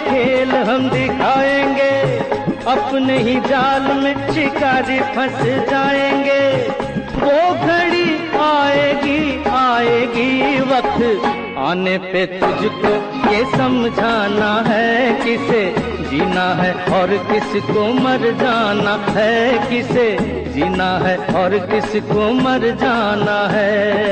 खेल हम दिखाएंगे, अपने ही जाल में शिकारी फंस जाएंगे। वो घड़ी आएगी आएगी, वक्त आने पे तुझको ये समझाना है, किसे जीना है और किसको मर जाना है, किसे जीना है और किसको मर जाना है।